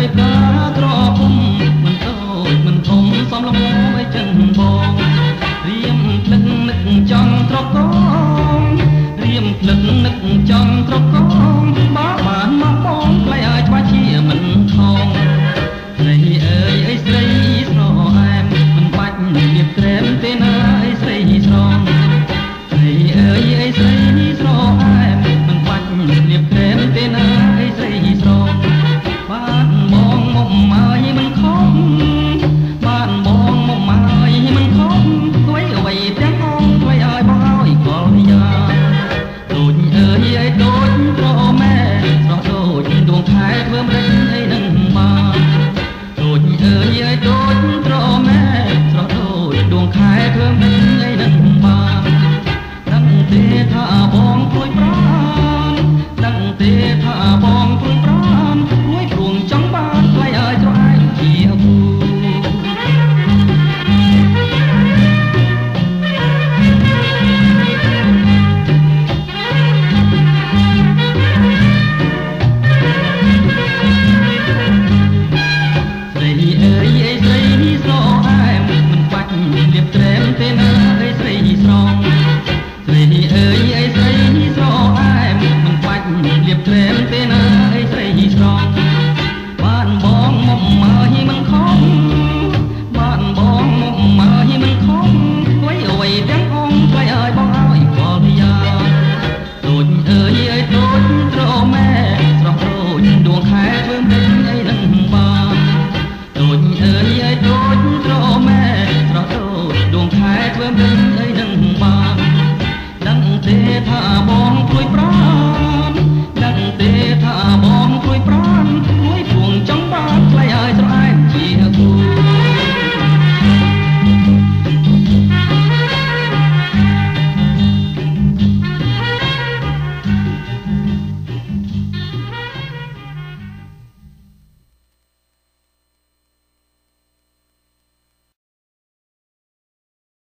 កាក្រពុំមិនតូចមិនធំសំលំឲ្យចិនបងរៀមភ្លឹងនឹកចង់ត្រកងរៀមភ្លឹងនឹកចង់ត្រកងបើបានមកបងផ្លៃឲ្យច្បាស់ជាមិនខំស្រីអើយអីស្រីស្រអែមមិនបាច់ៀបក្រែមទេណាអីស្រីស្រងស្រីអើយអីស្រីស្រអែមមិនបាច់ៀបក្រែមទេណាអីស្រីស្រងបានបងមកមកមិនខំបានបងមកមកមិនខំអ្វីអ្វីទាំងអងអ្វីឲ្យបងឲ្យកលយាដូចអើយអីដូចប្រម៉ែស្រស់ដូចដួងខែធ្វើម្ដេចអីនឹងបានដូចអើយអីដូចប្រម៉ែស្រស់ដូចដួងខែធ្វើម្ដេចអីនឹងបានដឹងទេថាបងព្រួយប្រានដឹងទេថាបងព្រួយប្រានព្រួយព្រួងចង់បានថ្លៃឲ្យស្រឯងជាគូស្រីអើយអីស្រីស្រអែមមិនបាច់លៀបត្រែមទេណាអីស្រីស្រងស្រីអើយអីស្រីស្រអែមមិនបាច់លៀបត្រែមទេណាអីស្រីស្រងបានបងមកមកមិនខំបានបងមកមកមិនខំអ្វីអ្វីទាំងអងថ្លៃឲ្យបងឲ្យកលយាដូចអើយអីដូចត្រម៉ែស្រស់ដូចដួងខែធ្វើម្ដេចអីនឹងបានដូចអើយអីដូចត្រម៉ែស្រស់ដូចដួងខែធ្វើម្ដេចអីនឹងបានដឹងទេថាបងព្រួយប្រា